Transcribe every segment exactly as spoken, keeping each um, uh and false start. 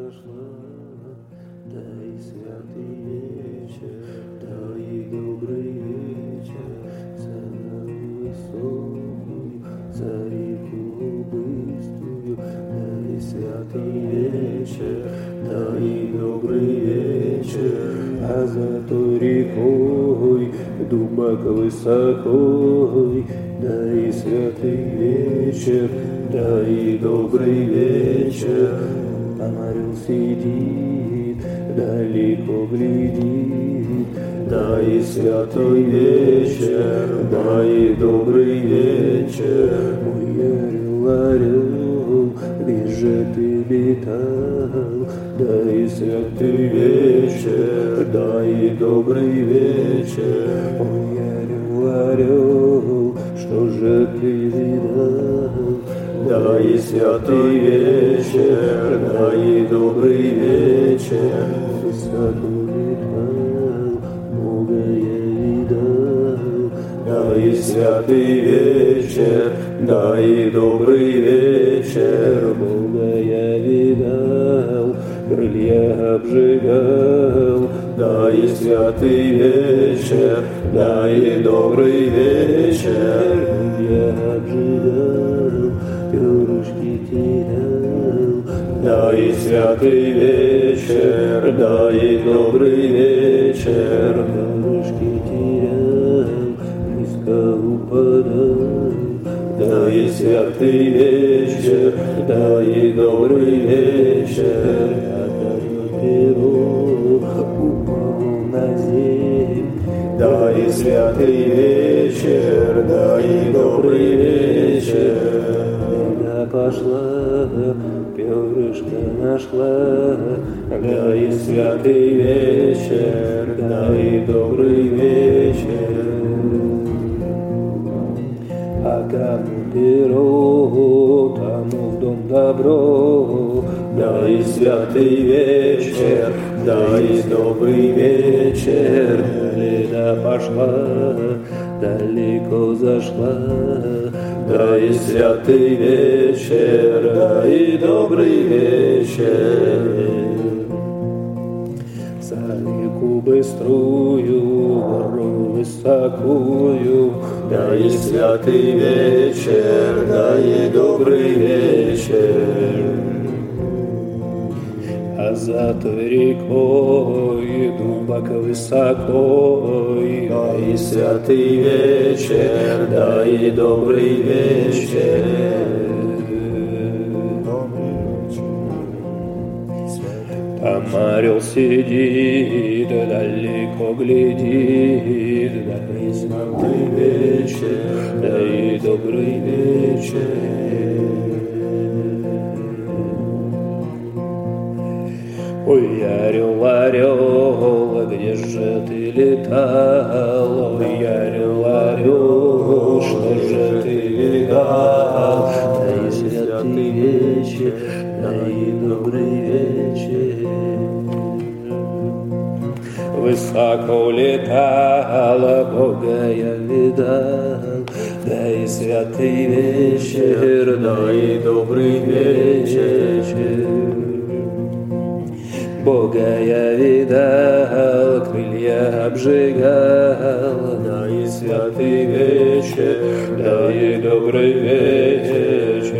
пошла, дай святый вечер, дай добрый вечер, за высокую, за реку быструю, дай святый вечер, дай добрый вечер, а за той рекой, дубак высокой, дай святый вечер, дай добрый вечер. Поморил сидит, далеко глядит, дай святой вечер, дай добрый вечер. Мой орел, орел, где же ты летал? Дай святый вечер, дай добрый вечер. Мой орел, орел, что же ты видал? Дай святый вечер, дай добрый вечер. Высоко летал, много я видал. Дай святый вечер, дай добрый вечер. Много я видал, крылья обжигал. Дай святый вечер, дай добрый вечер. Крылья обжигал, перышки терял. Дай святый вечер, дай добрый вечер. Перышки терял, низко упадал. Дай святый вечер, дай добрый вечер. Отдаю перо, упал на землю. Дай святый вечер, дай добрый вечер. Пошла, перышко нашла, дай святый вечер, дай добрый вечер. А кому перо, тому в дом добро, дай святый вечер, дай добрый вечер. Леда пошла, далеко зашла, дай святый вечер, дай добрый вечер. За реку быструю, гору высокую, дай святый вечер, дай добрый вечер. А за той рекой, дубак высокой, дай святый вечер, дай добрый вечер. Там орел сидит, далеко глядит, дай святый вечер, дай добрый вечер. Ой, орел, орел, где же ты летал? Ой, орел, орел, что же ты видал? Дай святый вечер, дай добрый вечер. Высоко летала, Бога я видал. Дай святый вечер, дай добрый вечер. Бога я видал, крылья обжигал. Дай святый вечер, дай добрый вечер.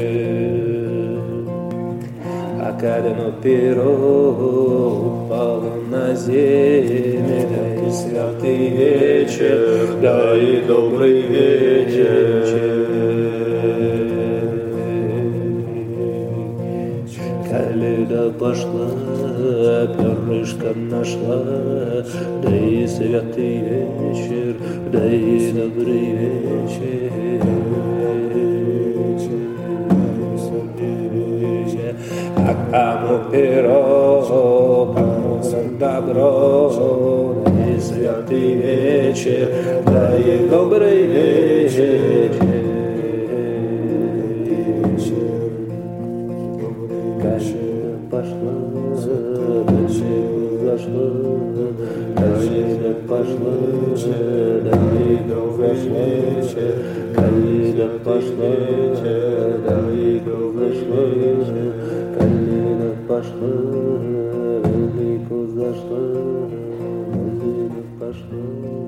А когда перо упало на землю, дай святый вечер, дай добрый вечер. Каледа пошла, перышко нашла, дай святый вечер, дай добрый вечер. А кому перо, кому добро, дай святый вечер, дай добрый вечер. Каледа пошла, далеко зашла, Каледа пошла, далеко зашла, Каледа пошла, далеко зашла, Каледа пошла. пошла, далеко зашла, далеко пошла.